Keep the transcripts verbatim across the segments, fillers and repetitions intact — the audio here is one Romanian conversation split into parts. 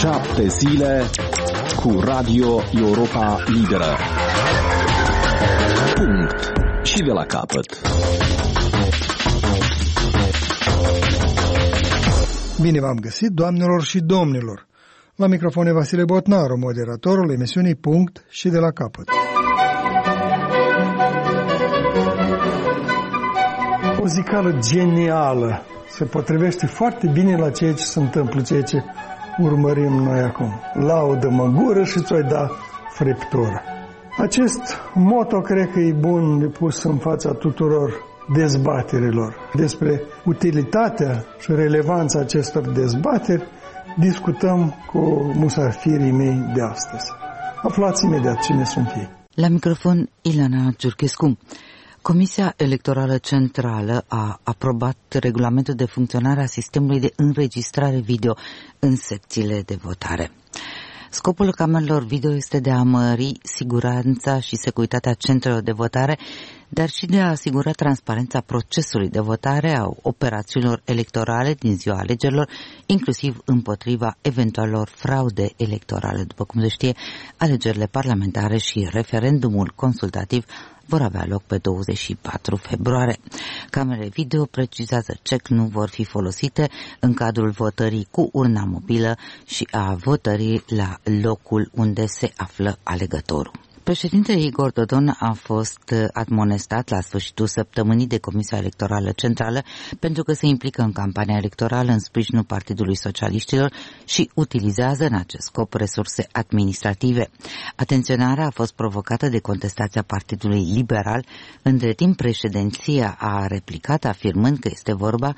Șapte zile cu Radio Europa Liberă. Punct. Și de la capăt. Bine v-am găsit, doamnelor și domnilor. La microfon e Vasile Botnaru, moderatorul emisiunii Punct și de la capăt. O zicală genială se potrivește foarte bine la ceea ce se întâmplă, ceea ce urmărim noi acum. Laudă-mă gură și ți-o da friptură. Acest moto cred că e bun de pus în fața tuturor dezbaterilor. Despre utilitatea și relevanța acestor dezbateri discutăm cu musafirii mei de astăzi. Aflați imediat cine sunt ei. La microfon Ilana Giurchescu. Comisia Electorală Centrală a aprobat regulamentul de funcționare a sistemului de înregistrare video în secțiile de votare. Scopul camerelor video este de a mări siguranța și securitatea centrelor de votare, dar și de a asigura transparența procesului de votare a operațiunilor electorale din ziua alegerilor, inclusiv împotriva eventualelor fraude electorale. După cum se știe, alegerile parlamentare și referendumul consultativ vor avea loc pe douăzeci și patru februarie. Camerele video, precizează C E C, nu vor fi folosite în cadrul votării cu urna mobilă și a votării la locul unde se află alegătorul. Președintele Igor Dodon a fost admonestat la sfârșitul săptămânii de Comisia Electorală Centrală pentru că se implică în campania electorală în sprijinul Partidului Socialiștilor și utilizează în acest scop resurse administrative. Atenționarea a fost provocată de contestația Partidului Liberal. Între timp, președinția a replicat afirmând că este vorba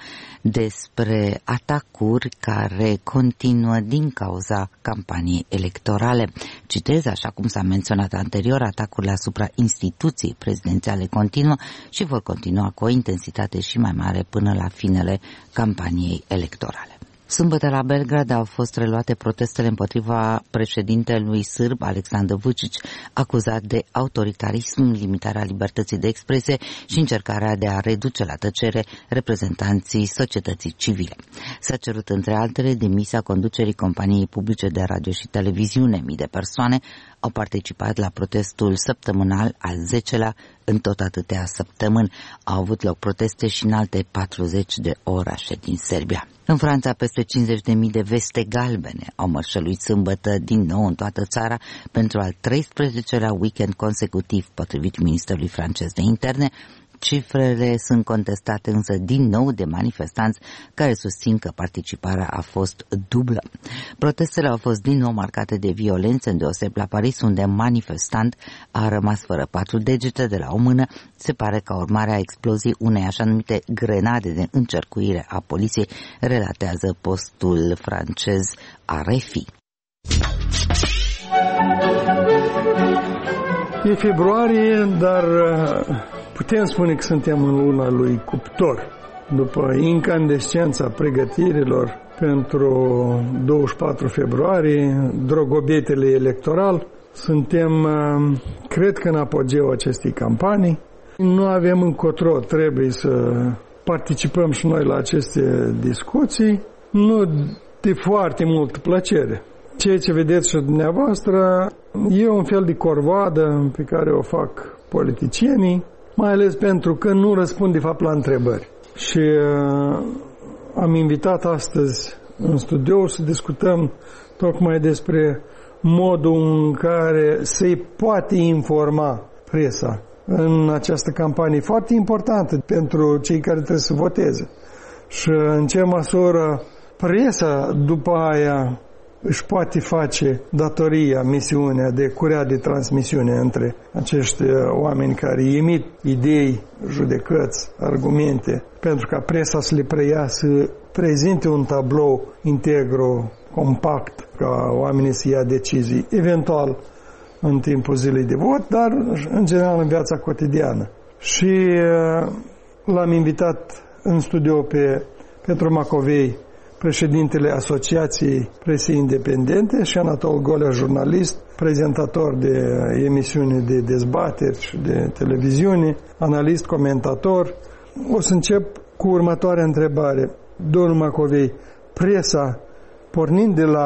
despre atacuri care continuă din cauza campaniei electorale. Citez, așa cum s-a menționat anterior, atacurile asupra instituției prezidențiale continuă și vor continua cu o intensitate și mai mare până la finele campaniei electorale. Sâmbătă la Belgrad au fost reluate protestele împotriva președintelui sârb Aleksandar Vučić, acuzat de autoritarism, limitarea libertății de expresie și încercarea de a reduce la tăcere reprezentanții societății civile. S-a cerut între altele demisia conducerii companiei publice de radio și televiziune. Mii de persoane au participat la protestul săptămânal al zecelea în tot atâtea săptămâni. Au avut loc proteste și în alte patruzeci de orașe din Serbia. În Franța, peste cincizeci de mii de veste galbene au mărșăluit sâmbătă din nou în toată țara pentru al treisprezecelea weekend consecutiv, potrivit Ministerului francez de interne. Cifrele sunt contestate însă din nou de manifestanți care susțin că participarea a fost dublă. Protestele au fost din nou marcate de violențe, îndeoseb la Paris, unde manifestant a rămas fără patru degete de la o mână, se pare ca urmare a exploziei unei așa numite grenade de încercuire a poliției, relatează postul francez R F I. E februarie, dar putem spune că suntem în luna lui cuptor. După incandescența pregătirilor pentru douăzeci și patru februarie, drogobetele electoral, suntem, cred că, în apogeul acestei campanii. Nu avem încotro, trebuie să participăm și noi la aceste discuții, nu de foarte multă plăcere. Ceea ce vedeți și dumneavoastră e un fel de corvoadă pe care o fac politicienii, mai ales pentru că nu răspund de fapt la întrebări. Și uh, am invitat astăzi în studio să discutăm tocmai despre modul în care se poate informa presa în această campanie foarte importantă pentru cei care trebuie să voteze. Și în ce măsură presa după aia își poate face datoria, misiunea de curea de transmisiune între acești oameni care emit idei, judecăți, argumente, pentru ca presa să le preia, să prezinte un tablou integru, compact, ca oamenii să ia decizii, eventual în timpul zilei de vot, dar în general în viața cotidiană. Și l-am invitat în studio pe Petru Macovei, președintele Asociației Presei Independente, și Anatol Golea, jurnalist, prezentator de emisiuni de dezbateri și de televiziune, analist, comentator. O să încep cu următoarea întrebare. Domnul Macovei, presa, pornind de la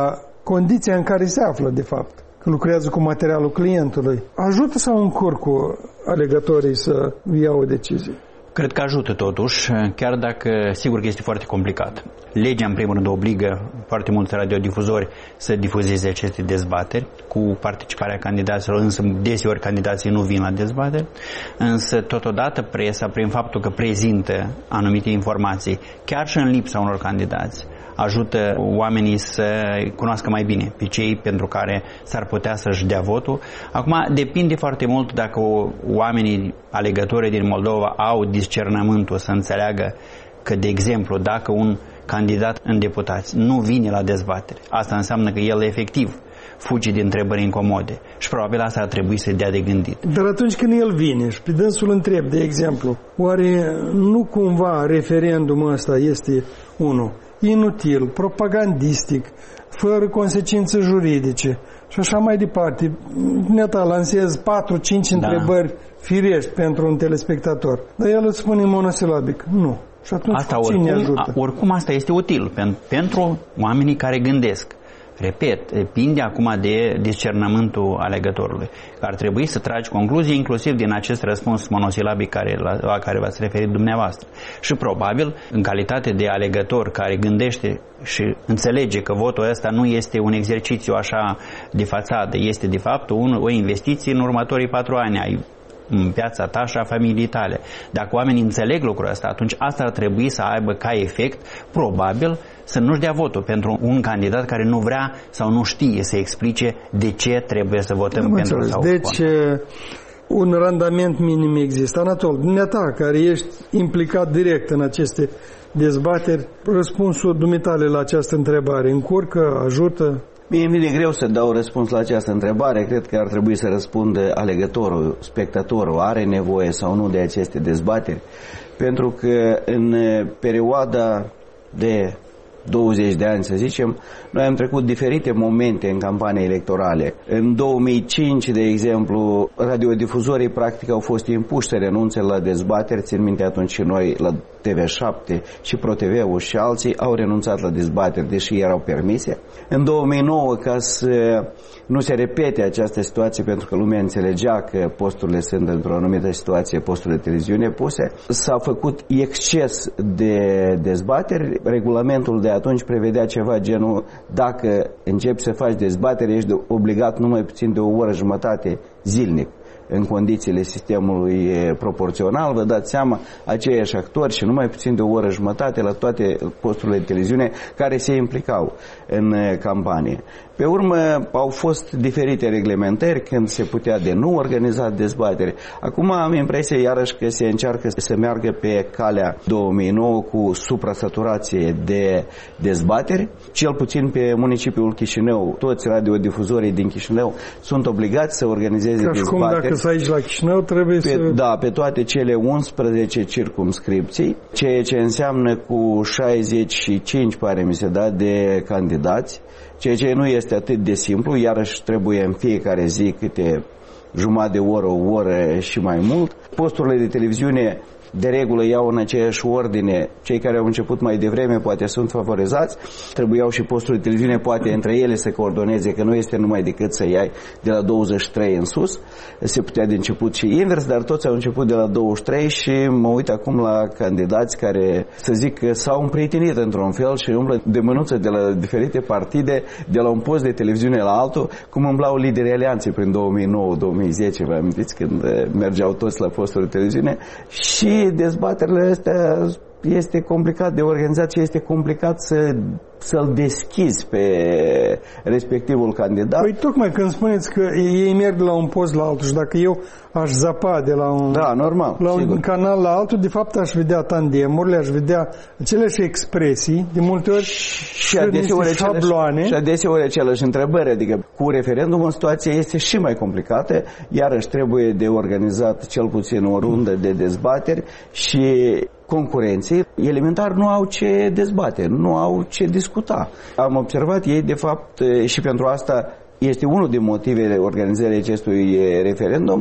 condiția în care se află, de fapt, că lucrează cu materialul clientului. Ajută sau încurcă alegătorii să iau o decizie? Cred că ajută totuși, chiar dacă sigur că este foarte complicat. Legea, în primul rând, obligă foarte mulți radiodifuzori să difuzeze aceste dezbateri cu participarea candidaților, însă deseori candidații nu vin la dezbateri, însă totodată presa, prin faptul că prezintă anumite informații, chiar și în lipsa unor candidați, ajută oamenii să cunoască mai bine pe cei pentru care s-ar putea să-și dea votul. Acum, depinde foarte mult dacă oamenii alegătorii din Moldova au discernământul să înțeleagă că, de exemplu, dacă un candidat în deputați nu vine la dezbatere, asta înseamnă că el efectiv fugi din întrebări incomode și probabil asta ar trebui să dea de gândit. Dar atunci când el vine și pe dânsul întreb, de exemplu, oare nu cumva referendumul ăsta este unul inutil, propagandistic, fără consecințe juridice și așa mai departe. Neta lansez patru cinci da. întrebări firești pentru un telespectator. Dar el îți spune monosilabic, nu. Și atunci asta cine oricum, ajută? Oricum asta este util pentru oamenii care gândesc. Repet, depinde acum de discernământul alegătorului. Ar trebui să tragi concluzii inclusiv din acest răspuns monosilabic care, la, la care v-ați referit dumneavoastră. Și probabil, în calitate de alegător care gândește și înțelege că votul ăsta nu este un exercițiu așa de fațadă, este de fapt un, o investiție în următorii patru ani ai în viața ta și a familiei tale. Dacă oamenii înțeleg lucrul ăsta, atunci asta ar trebui să aibă ca efect, probabil, să nu-și dea votul pentru un candidat care nu vrea sau nu știe să explice de ce trebuie să votăm Am pentru înțeles. sau Deci, contra. Un randament minim există. Anatol, dumneata, care ești implicat direct în aceste dezbateri, răspunsul dumitale la această întrebare încurcă, ajută? Mie îmi vine greu să dau răspuns la această întrebare. Cred că ar trebui să răspundă alegătorul, spectatorul, are nevoie sau nu de aceste dezbateri, pentru că în perioada de douăzeci de ani, să zicem, noi am trecut diferite momente în campanii electorale. În două mii cinci, de exemplu, radiodifuzorii practic au fost impuși să renunțe la dezbateri. Țin minte atunci și noi la T V șapte și ProTV-ul și alții au renunțat la dezbateri, deși erau permise. În două mii nouă, ca să nu se repete această situație, pentru că lumea înțelegea că posturile sunt într-o anumită situație, posturile de televiziune puse, s-a făcut exces de dezbateri. Regulamentul de atunci prevedea ceva genul: dacă începi să faci dezbatere, ești obligat numai puțin de o oră jumătate zilnic. În condițiile sistemului proporțional, vă dați seama, aceiași actori și numai puțin de o oră jumătate la toate posturile de televiziune care se implicau în campanie. Pe urmă au fost diferite reglementări când se putea de nu organiza dezbatere. Acum am impresia iarăși că se încearcă să meargă pe calea două mii nouă cu supra-saturație de dezbateri. Cel puțin pe municipiul Chișinău, toți radiodifuzorii din Chișinău sunt obligați să organizeze Ca dezbateri. Cum dacă să aici la Chișinău trebuie pe, să... Da, pe toate cele unsprezece circumscripții, ceea ce înseamnă cu șaizeci și cinci, pare mi se da, de candidați, ceea ce nu este atât de simplu, iarăși trebuie în fiecare zi câte jumătate de oră, o oră și mai mult. Posturile de televiziune de regulă iau în aceeași ordine. Cei care au început mai devreme poate sunt favorizați, trebuiau și posturile de televiziune poate între ele să coordoneze, că nu este numai decât să iai de la douăzeci și trei în sus, se putea de început și invers, dar toți au început de la douăzeci și trei și mă uit acum la candidați care, să zic, s-au împrietenit într-un fel și umblă de mânuță de la diferite partide, de la un post de televiziune la altul, cum umblau liderii alianței prin două mii nouă două mii zece, vă amintiți, când mergeau toți la posturi de televiziune. Și dezbaterile astea este complicat de organizat și este complicat să, să-l deschizi pe respectivul candidat. Păi tocmai când spuneți că ei merg de la un post la altul și dacă eu aș zapa de la un, da, normal, la un sigur. canal la altul, de fapt aș vedea tandemurile, aș vedea aceleași expresii, de multe ori și adeseori șabloane. Și adeseori aceleași întrebări, adică cu referendumul situația este și mai complicată, iarăși trebuie de organizat cel puțin o rundă de dezbateri și concurenții elementar nu au ce dezbate, nu au ce discuta. Am observat ei, de fapt, și pentru asta este unul din motivele organizării acestui referendum,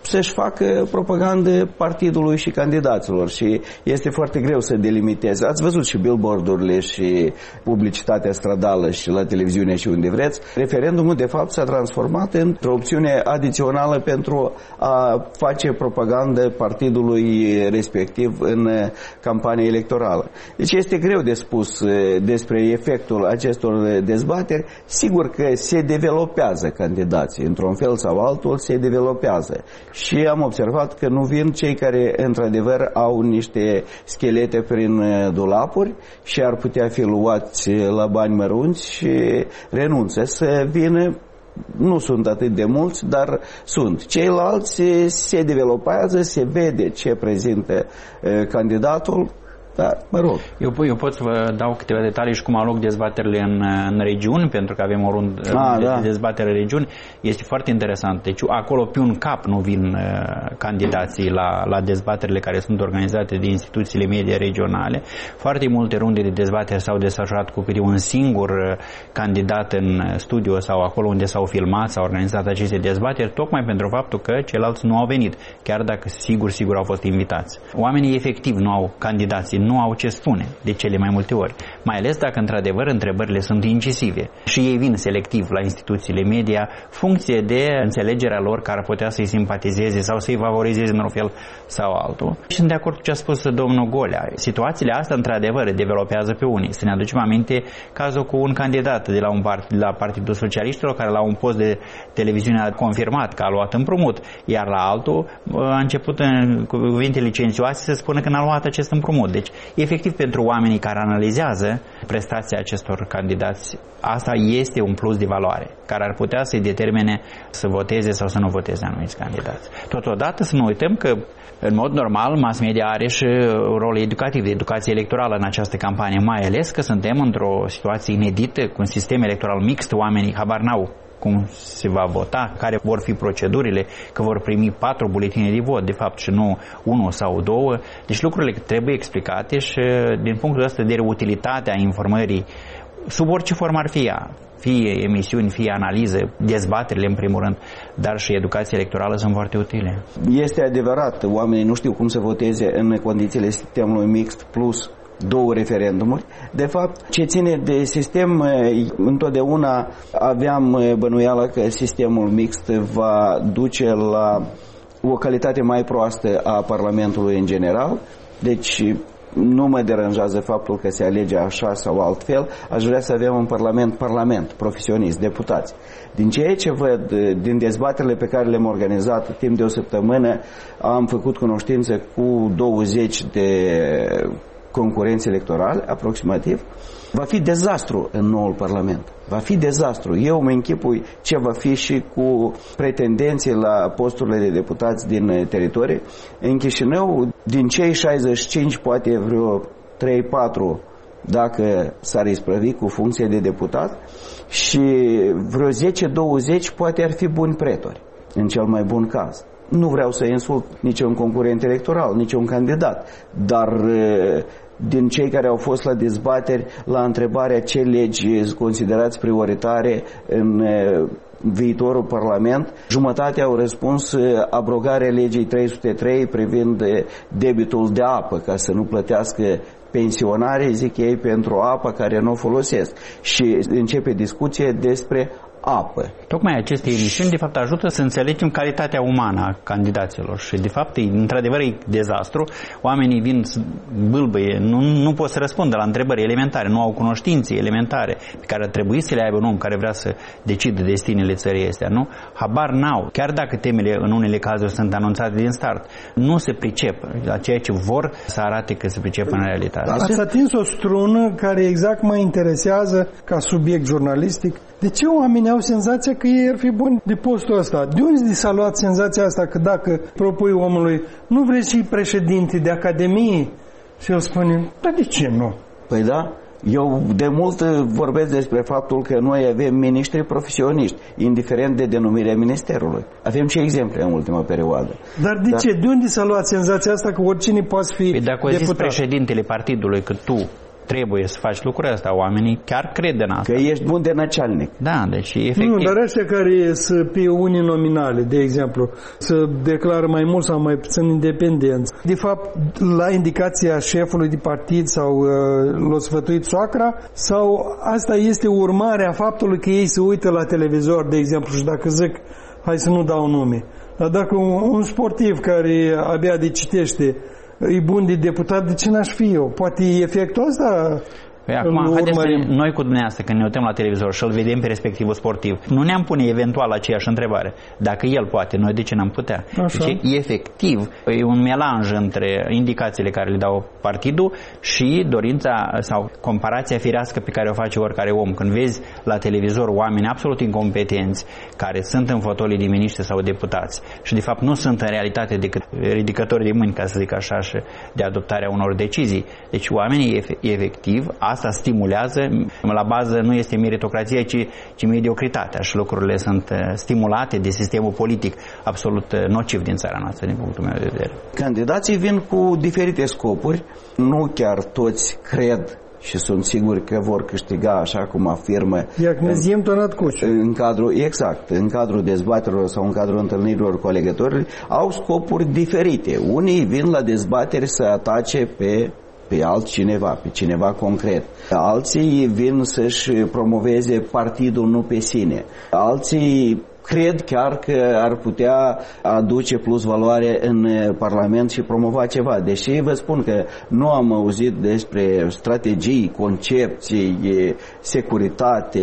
să-și facă propagandă partidului și candidaților și este foarte greu să delimiteze. Ați văzut și billboardurile și publicitatea stradală și la televiziune și unde vreți. Referendumul de fapt s-a transformat într-o opțiune adițională pentru a face propagandă partidului respectiv în campania electorală. Deci este greu de spus despre efectul acestor dezbateri. Sigur că se developează candidații, într-un fel sau altul se developează. Și am observat că nu vin cei care într-adevăr au niște schelete prin dulapuri și ar putea fi luați la bani mărunți și renunță să vină. Nu sunt atât de mulți, dar sunt. Ceilalți se developează, se vede ce prezintă candidatul. Da, mă rog. Eu, eu pot să vă dau câteva detalii și cum au loc dezbaterile în, în regiuni, pentru că avem o rundă ah, de da. dezbatere în regiuni. Este foarte interesant. Deci acolo pe un cap nu vin uh, candidații la, la dezbaterile care sunt organizate de instituțiile media regionale. Foarte multe runde de dezbatere s-au desfășurat cu câte un singur uh, candidat în studio sau acolo unde s-au filmat, s-au organizat aceste dezbateri, tocmai pentru faptul că ceilalți nu au venit, chiar dacă sigur, sigur au fost invitați. Oamenii efectiv nu au candidații, nu au ce spune de cele mai multe ori, mai ales dacă într-adevăr întrebările sunt incisive și ei vin selectiv la instituțiile media funcție de înțelegerea lor care ar putea să-i simpatizeze sau să-i favorizeze într-un fel sau altul. Și sunt de acord cu ce a spus domnul Golea. Situațiile astea într-adevăr developează pe unii. Să ne aducem aminte cazul cu un candidat de la, un part, la Partidul Socialiștilor care la un post de televiziune a confirmat că a luat împrumut, iar la altul a început în cuvinte licențioase să spună că n-a luat acest împrumut. Deci efectiv pentru oamenii care analizează prestația acestor candidați, asta este un plus de valoare care ar putea să-i determine să voteze sau să nu voteze anumiți candidați. Totodată să nu uităm că în mod normal mass media are și rol educativ, de educație electorală în această campanie, mai ales că suntem într-o situație inedită cu un sistem electoral mixt, oamenii habar n-au cum se va vota, care vor fi procedurile, că vor primi patru buletine de vot, de fapt, și nu unul sau două. Deci lucrurile trebuie explicate și din punctul ăsta de utilitatea informării, sub orice formă ar fi ea, fie emisiuni, fie analize, dezbaterile în primul rând, dar și educația electorală sunt foarte utile. Este adevărat, oamenii nu știu cum să voteze în condițiile sistemului mixt plus două referendumuri. De fapt, ce ține de sistem, întotdeauna aveam bănuială că sistemul mixt va duce la o calitate mai proastă a Parlamentului în general. Deci nu mă deranjează faptul că se alege așa sau altfel. Aș vrea să avem un parlament, parlament, profesionist, deputați. Din ceea ce văd, din dezbaterile pe care le-am organizat timp de o săptămână, am făcut cunoștință cu douăzeci de concurenți electorali, aproximativ. Va fi dezastru în noul Parlament. Va fi dezastru. Eu mă închipui ce va fi și cu pretendenții la posturile de deputați din teritorii. În Chișinău, din cei șaizeci și cinci, poate vreo trei patru, dacă s-ar isprăvi cu funcție de deputat, și vreo zece douăzeci poate ar fi buni pretori, în cel mai bun caz. Nu vreau să insult niciun concurent electoral, niciun candidat, dar din cei care au fost la dezbateri, la întrebarea ce legi considerați prioritare în viitorul Parlament, jumătate au răspuns abrogarea legii trei sute trei privind debitul de apă, ca să nu plătească pensionarii, zic ei, pentru apă care nu o folosesc. Și începe discuție despre apă. Tocmai aceste emisiuni, de fapt, ajută să înțelegem calitatea umană a candidaților și, de fapt, într-adevăr, e dezastru. Oamenii vin bâlbăie, nu, nu pot să răspundă la întrebări elementare, nu au cunoștințe elementare pe care ar trebui să le aibă un om care vrea să decidă destinele țării astea, nu? Habar n-au. Chiar dacă temele în unele cazuri sunt anunțate din start, nu se pricep la ceea ce vor să arate că se pricep în realitate. Ați atins o strună care exact mă interesează ca subiect jurnalistic. De ce oamenii au senzația că ei ar fi buni de postul ăsta? De unde s-a luat senzația asta că dacă propui omului, nu vrei și președinte de academie? Și el spune, dar de ce nu? Păi da, eu de mult vorbesc despre faptul că noi avem miniștri profesioniști, indiferent de denumirea ministerului. Avem și exemple în ultima perioadă. Dar de Dar... ce? De unde s-a luat senzația asta că oricine poate fi păi dacă deputat? Dacă zis președintele partidului că tu trebuie să faci lucrurile astea. Oamenii chiar cred în asta. Că ești bun de năcealnic. Da, deci efectiv. Nu, dar ăștia care sunt pe unii nominale, de exemplu, să declară mai mult sau mai puțin independenți. De fapt, la indicația șefului de partid sau uh, l-a sfătuit soacra, sau asta este urmarea faptului că ei se uită la televizor, de exemplu, și dacă zic, hai să nu dau nume, dar dacă un, un sportiv care abia de citește e bun de deputat, de ce n-aș fi eu? Poate efectul ăsta... Păi acum, haideți să ne, noi cu dumneavoastră, când ne uităm la televizor și îl vedem pe respectivul sportiv, nu ne-am pune eventual aceeași întrebare. Dacă el poate, noi de ce n-am putea? Așa. Deci, efectiv, e un melanj între indicațiile care le dau partidul și dorința sau comparația firească pe care o face oricare om. Când vezi la televizor oameni absolut incompetenți care sunt în fotolii de miniștri sau deputați și de fapt nu sunt în realitate decât ridicători de mâini, ca să zic așa, și de adoptarea unor decizii. Deci oamenii efectiv asta stimulează, la bază nu este meritocrație, ci, ci mediocritatea și lucrurile sunt stimulate de sistemul politic absolut nociv din țara noastră, din punctul meu de vedere. Candidații vin cu diferite scopuri, nu chiar toți cred și sunt siguri că vor câștiga, așa cum afirmă în, în cadrul, exact, în cadrul dezbaterilor sau în cadrul întâlnirilor cu alegătorii, au scopuri diferite. Unii vin la dezbateri să atace pe pe altcineva, pe cineva concret. Alții vin să-și promoveze partidul, nu pe sine. Alții cred chiar că ar putea aduce plus valoare în Parlament și promova ceva. Deși vă spun că nu am auzit despre strategii, concepții, securitate,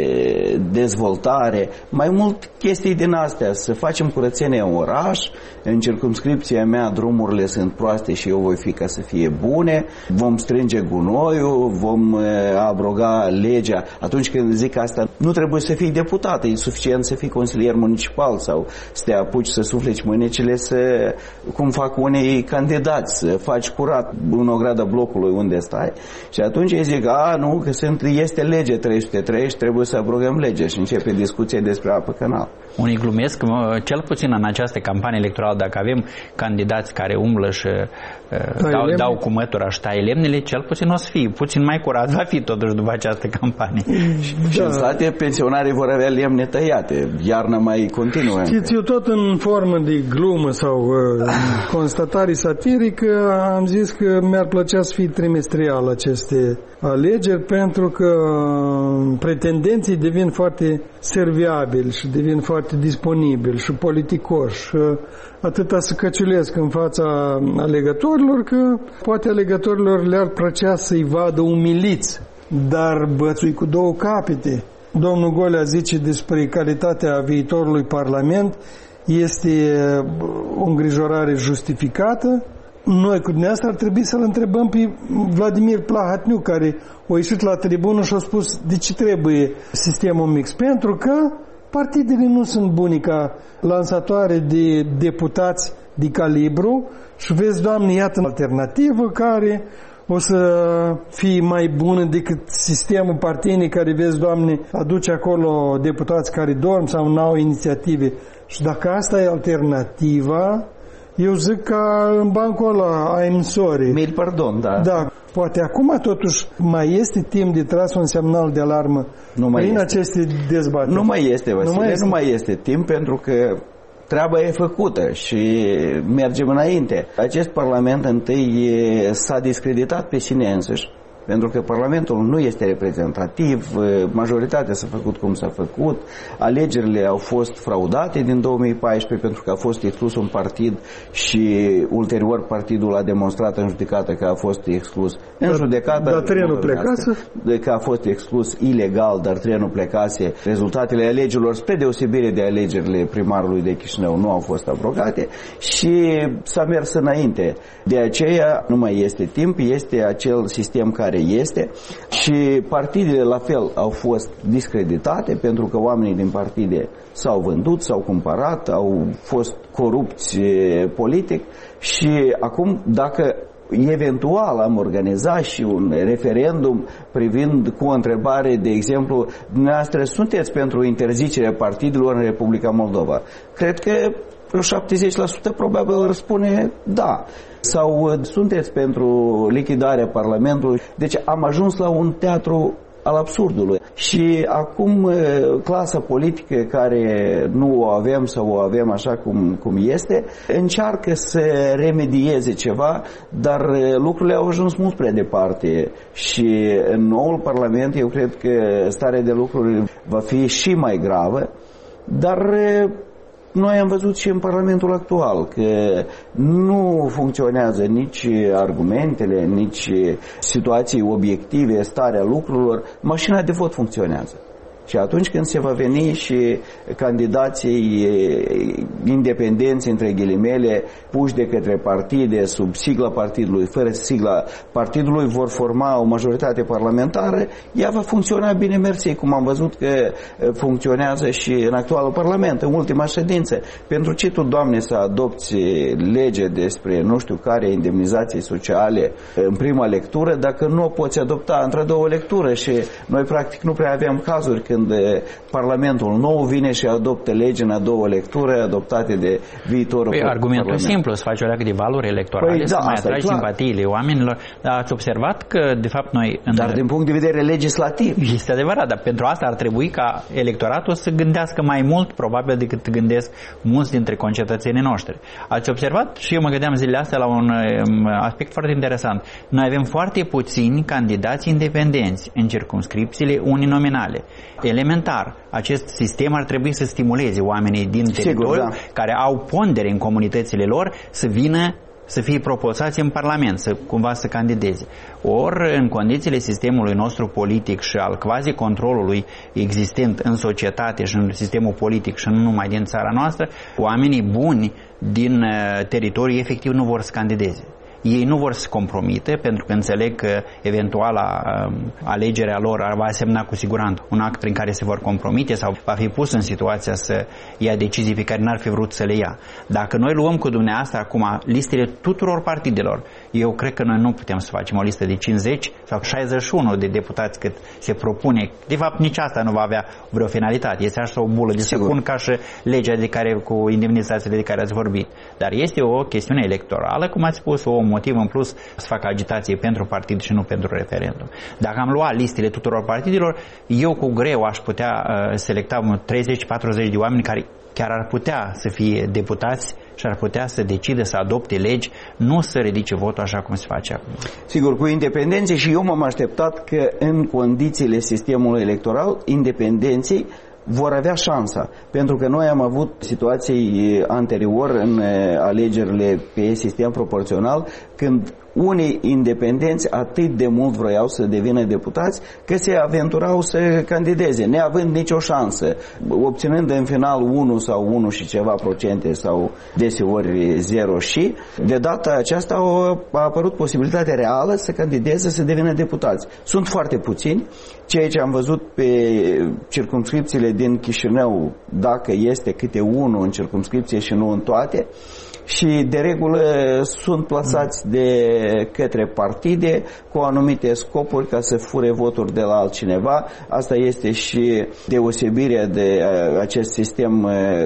dezvoltare, mai mult chestii din astea, să facem curățenie în oraș. În circumscripția mea drumurile sunt proaste și eu voi fi ca să fie bune, vom strânge gunoiul, vom abroga legea. Atunci când zic asta, nu trebuie să fii deputat, e suficient să fii consilier municipal sau să te apuci să sufleci mânecile, să, cum fac unii candidați, să faci curat în ograda blocului unde stai. Și atunci ei zic, a, nu, că sunt, este lege trei sute trei și trebuie să abrogăm legea și începe discuția despre apă canal. Unii glumesc, cel puțin în această campanie electorală, dacă avem candidați care umblă și uh, dau, dau cu mătura și taie lemnele, cel puțin o să fie puțin mai curat, va fi totuși după această campanie. Da. Și în state pensionarii vor avea lemne tăiate, iarna mai continuă. Știți, eu tot în formă de glumă sau uh, constatare satirică am zis că mi-ar plăcea să fie trimestrial aceste alegeri, pentru că pretendenții devin foarte serviabili și devin foarte disponibili și politicoși și atâta să căciulesc în fața alegătorilor că poate alegătorilor le-ar plăcea să-i vadă umiliți, dar bățui cu două capete. Domnul Golea zice despre calitatea viitorului Parlament, este o îngrijorare justificată. Noi cu dumneavoastră ar trebui să-l întrebăm pe Vladimir Plahatniu, care a ieșit la tribună și a spus de ce trebuie sistemul mix. Pentru că partidele nu sunt bune ca lansatoare de deputați de calibru și vezi, Doamne, iată o alternativă care o să fie mai bună decât sistemul partinic care, vezi, Doamne, aduce acolo deputați care dorm sau n-au inițiative. Și dacă asta e alternativa, eu zic ca în bancul ăla, I'm sorry. Mil pardon, da. Da, poate acum totuși mai este timp de tras un semnal de alarmă nu mai prin este. aceste dezbateri. Nu mai este, Vasile, nu mai este. nu mai este timp, pentru că treaba e făcută și mergem înainte. Acest Parlament întâi s-a discreditat pe sine însuși, pentru că Parlamentul nu este reprezentativ, majoritatea s-a făcut cum s-a făcut, alegerile au fost fraudate din două mii paisprezece pentru că a fost exclus un partid și ulterior partidul a demonstrat în judecată că a fost exclus. În dar, judecată dar trenul plecase? Că a fost exclus ilegal, dar trenul plecase. Rezultatele alegerilor, spre deosebire de alegerile primarului de Chișinău, nu au fost abrogate și s-a mers înainte. De aceea nu mai este timp, este acel sistem care este și partidele la fel au fost discreditate pentru că oamenii din partide s-au vândut, s-au cumpărat, au fost corupți politic și acum dacă eventual am organizat și un referendum privind cu o întrebare, de exemplu, dumneavoastră sunteți pentru interzicerea partidelor în Republica Moldova? Cred că șaptezeci la sută probabil răspune da. Sau sunteți pentru lichidarea Parlamentului? Deci am ajuns la un teatru al absurdului. Și acum clasa politică care nu o avem sau o avem așa cum, cum este, încearcă să remedieze ceva, dar lucrurile au ajuns mult prea departe și în noul Parlament eu cred că starea de lucruri va fi și mai gravă, dar noi am văzut și în Parlamentul actual că nu funcționează nici argumentele, nici situații obiective, starea lucrurilor. Mașina de vot funcționează. Și atunci când se va veni și candidații independenți, între ghilimele, puși de către partide, sub sigla partidului, fără sigla partidului, vor forma o majoritate parlamentară, ea va funcționa bine mersi, cum am văzut că funcționează și în actualul Parlament, în ultima ședință. Pentru ce tu, Doamne, să adopți lege despre nu știu care indemnizații sociale în prima lectură, dacă nu o poți adopta între două lecturi? Și noi practic nu prea aveam cazuri când Parlamentul nou vine și adoptă legi în a doua lectură adoptate de viitorul păi, Parlament. Argumentul simplu, să faci o leagă de valori electorale, păi, să da, mai atragi simpatiile oamenilor. Dar ați observat că, de fapt, noi... În... Dar din punct de vedere legislativ. Este adevărat, dar pentru asta ar trebui ca electoratul să gândească mai mult, probabil, decât gândesc mulți dintre concetățenii noștri. Ați observat, și eu mă gândeam zilele astea la un aspect foarte interesant. Noi avem foarte puțini candidați independenți în circumscripțiile uninominale. Elementar, acest sistem ar trebui să stimuleze oamenii din teritoriu, da, care au pondere în comunitățile lor, să vină să fie propulsați în Parlament, să cumva să candideze. Ori, în condițiile sistemului nostru politic și al quasi-controlului existent în societate și în sistemul politic și nu numai din țara noastră, oamenii buni din teritoriu efectiv nu vor să candideze. Ei nu vor să compromite, pentru că înțeleg că eventuala um, alegerea lor va semna cu siguranță un act prin care se vor compromite sau va fi pus în situația să ia decizii pe care n-ar fi vrut să le ia. Dacă noi luăm cu dumneavoastră acum listele tuturor partidelor, eu cred că noi nu putem să facem o listă de cincizeci sau șaizeci și unu de deputați cât se propune. De fapt, nici asta nu va avea vreo finalitate. Este așa o bulă de secund ca și legea de care, cu indemnizațiile de care ați vorbit. Dar este o chestiune electorală, cum ați spus, o motiv în plus să facă agitație pentru partid și nu pentru referendum. Dacă am luat listele tuturor partidelor, eu cu greu aș putea uh, selecta treizeci patruzeci de oameni care chiar ar putea să fie deputați și ar putea să decide să adopte legi, nu să ridice votul așa cum se face acum. Sigur, cu independenții, și eu m-am așteptat că în condițiile sistemului electoral, independenții vor avea șansa, pentru că noi am avut situații anterior în alegerile pe sistem proporțional, când unii independenți atât de mult vroiau să devină deputați că se aventurau să candideze, neavând nicio șansă, obținând în final unu sau unu și ceva procente sau deseori zero și de data aceasta a apărut posibilitatea reală să candideze, să devină deputați. Sunt foarte puțini, ceea ce am văzut pe circumscripțiile din Chișinău, dacă este câte unul în circumscripție și nu în toate, și de regulă sunt plasați de către partide cu anumite scopuri ca să fure voturi de la altcineva. Asta este și deosebirea de acest sistem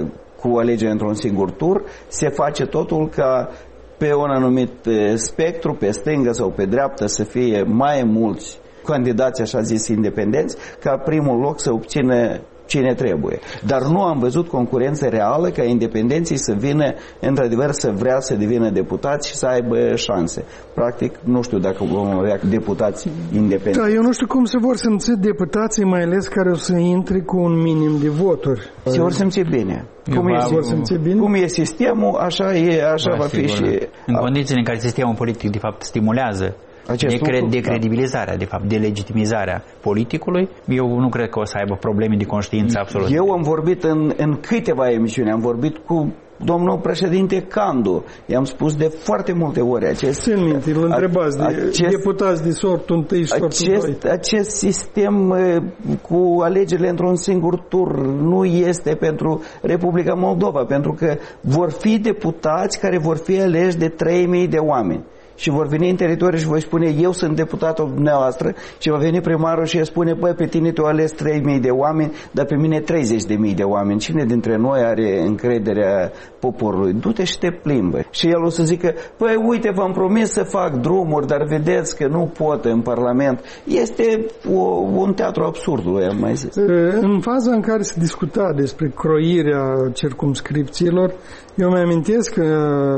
cu alegeri într-un singur tur. Se face totul ca pe un anumit spectru, pe stângă sau pe dreaptă, să fie mai mulți candidați, așa zis, independenți, ca primul loc să obțină cine trebuie. Dar nu am văzut concurență reală ca independenții să vină, într-adevăr, să vrea să devină deputați și să aibă șanse. Practic, nu știu dacă vom avea deputați independenți. Da, eu nu știu cum se vor simți deputații, mai ales care o să intre cu un minim de voturi. Se vor simți bine. Cum e, vor simți bine? Cum e sistemul, așa, e, așa va, va fi și... În condițiile în care sistemul politic, de fapt, stimulează de, cre- de credibilizarea, de fapt, de legitimizarea politicului, eu nu cred că o să aibă probleme de conștiință absolut. Eu am vorbit în, în câteva emisiuni, am vorbit cu domnul președinte Candu. I-am spus de foarte multe ori acest... Țin minte, îl întrebați de acest, deputați de sortul întâi și sortul acest, doi. Acest sistem cu alegerile într-un singur tur nu este pentru Republica Moldova, pentru că vor fi deputați care vor fi aleși de trei mii de oameni. și vor veni în teritoriu și voi spune eu sunt deputatul dumneavoastră și va veni primarul și îi spune băi, pe tine tu ales trei mii de oameni, dar pe mine treizeci de mii de oameni. Cine dintre noi are încrederea poporului? Du-te și te plimbă. Și el o să zică, păi uite, v-am promis să fac drumuri, dar vedeți că nu pot în Parlament. Este o, un teatru absurd, am mai zis. În faza în care se discuta despre croirea circumscripțiilor, eu mi-amintesc că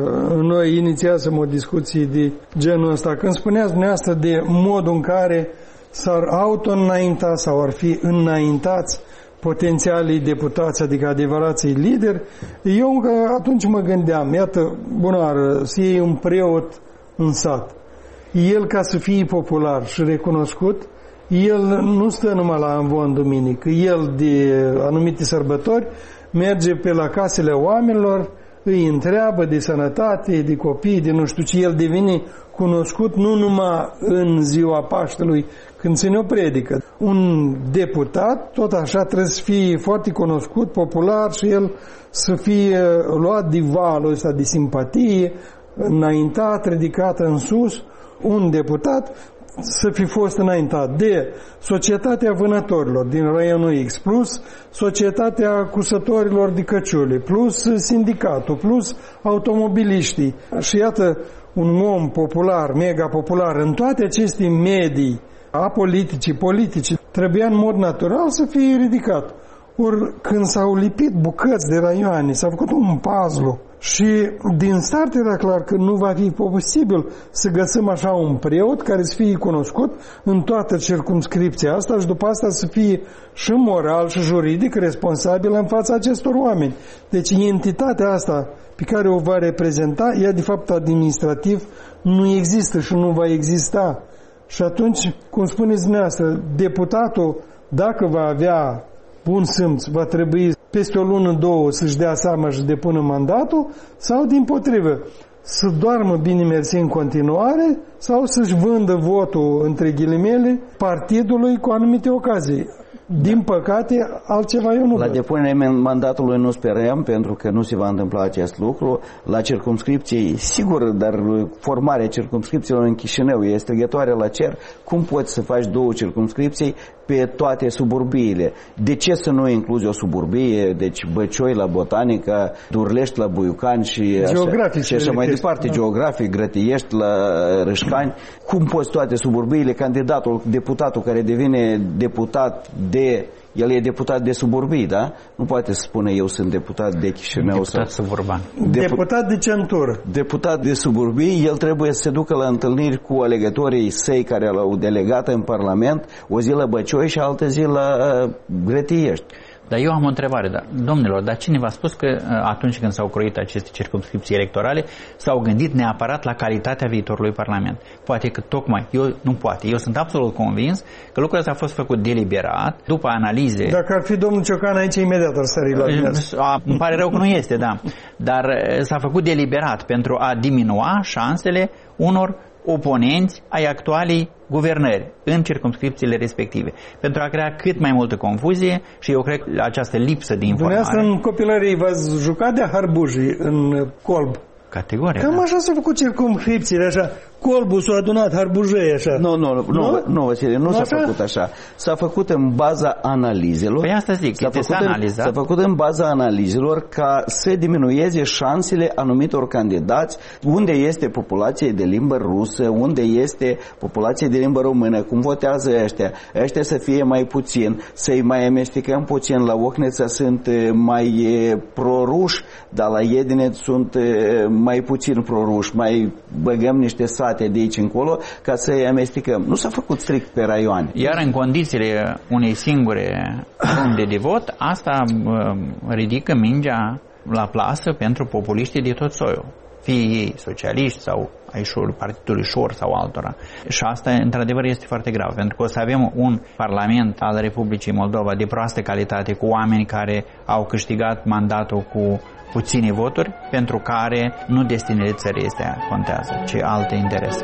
noi inițiasem o discuție de genul ăsta. Când spuneați dumneavoastră de modul în care s-ar auto-înainta sau ar fi înaintați potențialii deputați, adică adevărații lideri, eu atunci mă gândeam, iată, bună, să iei un preot în sat. El, ca să fie popular și recunoscut, el nu stă numai la învon duminică, el de anumite sărbători merge pe la casele oamenilor, îi întreabă de sănătate, de copii, de nu știu ce, el devine cunoscut nu numai în ziua Paștelui, când se ne predică. Un deputat, tot așa, trebuie să fie foarte cunoscut, popular și el să fie luat de valul ăsta de simpatie, înaintat, ridicat în sus. Un deputat să fi fost înaintat de Societatea Vânătorilor din raionul X, plus Societatea Cusătorilor de Căciuli, plus sindicatul, plus automobiliștii. Și iată, un om popular, mega popular, în toate aceste medii apolitici, politici, trebuia în mod natural să fie ridicat. Ori când s-au lipit bucăți de raioane, s-a făcut un puzzle și din start era clar că nu va fi posibil să găsim așa un preot care să fie cunoscut în toată circumscripția asta și după asta să fie și moral și juridic responsabil în fața acestor oameni. Deci entitatea asta pe care o va reprezenta, ea de fapt administrativ nu există și nu va exista. Și atunci, cum spuneți dumneavoastră, deputatul, dacă va avea bun simț, va trebui peste o lună, două să-și dea seama și depună mandatul sau, dimpotrivă, să doarmă bine mersi în continuare sau să-și vândă votul, între ghilimele, partidului cu anumite ocazii. Din păcate, altceva eu nu La văd. depunerea mandatului nu sperăm, pentru că nu se va întâmpla acest lucru. La circumscripții, sigur, dar formarea circumscripțiilor în Chișinău e strigătoare la cer. Cum poți să faci două circumscripții pe toate suburbiile? De ce să nu incluzi o suburbie, deci Băcioi la Botanica, Durlești la Buiucani și așa, Geografic, și așa mai chestii, departe, da. Geografic, Grătiești la Râșcani? Cum poți toate suburbiile? Candidatul, deputatul care devine deputat de... El e deputat de suburbii, da? Nu poate să spune eu sunt deputat de Chișinău. Deputat sau... suburban. Deputat de centură. Deputat de suburbii, el trebuie să se ducă la întâlniri cu alegătorii săi care l-au delegat în Parlament, o zi la Băcioi și altă zi la uh, Grătiești. Dar eu am o întrebare, da. Domnilor, dar cine v-a spus că atunci când s-au croit aceste circumscripții electorale s-au gândit neapărat la calitatea viitorului Parlament? Poate că tocmai, eu nu poate, eu sunt absolut convins că lucrul ăsta a fost făcut deliberat, după analize. Dacă ar fi domnul Ciocan aici, imediat ar stări la dumneavoastră. Îmi pare rău că nu este, da. Dar s-a făcut deliberat pentru a diminua șansele unor oponenți ai actualei guvernări în circumscripțiile respective, pentru a crea cât mai multă confuzie și eu cred că această lipsă de informare. Dumneavoastră în copilărie v-ați jucat de harbujii în colb. Categoric. Cam da. așa s-a făcut circumscripțiile, așa. Colbul s-a adunat harbujei, așa. Nu, nu, nu, nu, nu Vasile, nu s-a Așa? făcut așa. S-a făcut în baza analizelor. Păi asta zic, s-a este făcut, în, analizat. s-a făcut în baza analizelor ca să diminueze șansele anumitor candidați, unde este populație de limbă rusă, unde este populație de limbă română, cum votează ăștia. Ăștia să fie mai puțin, să-i mai amestecăm puțin. La Ocneța sunt mai proruși, dar la Iedinet sunt mai puțin proruși. Mai băgăm niște sate de aici încolo ca să-i amestecăm. Nu s-a făcut strict pe raioane. Iar în condițiile unei singure runde de vot, asta uh, ridică mingea la plasă pentru populiștii de tot soiul. Fie ei socialiști sau ai partidului Șor sau altora. Și asta, într-adevăr, este foarte grav, pentru că o să avem un parlament al Republicii Moldova de proastă calitate, cu oameni care au câștigat mandatul cu puține voturi, pentru care nu destinele țării este contează, ci alte interese.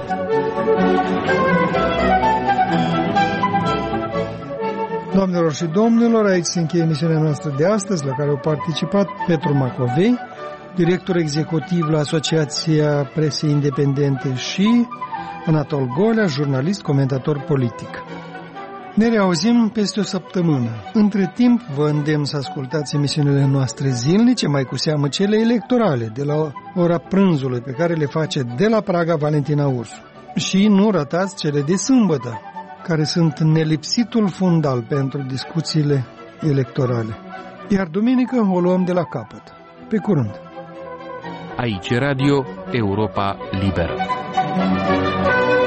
Doamnelor și domnilor, aici se încheie emisiunea noastră de astăzi, la care au participat Petru Macovei, director executiv la Asociația Presei Independente, și Anatol Golea, jurnalist, comentator politic. Ne reauzim peste o săptămână. Între timp, vă îndemn să ascultați emisiunile noastre zilnice, mai cu seamă cele electorale, de la ora prânzului, pe care le face de la Praga Valentina Ursu. Și nu ratați cele de sâmbătă, care sunt nelipsitul fundal pentru discuțiile electorale. Iar duminică o luăm de la capăt. Pe curând! Aici Radio Europa Liberă.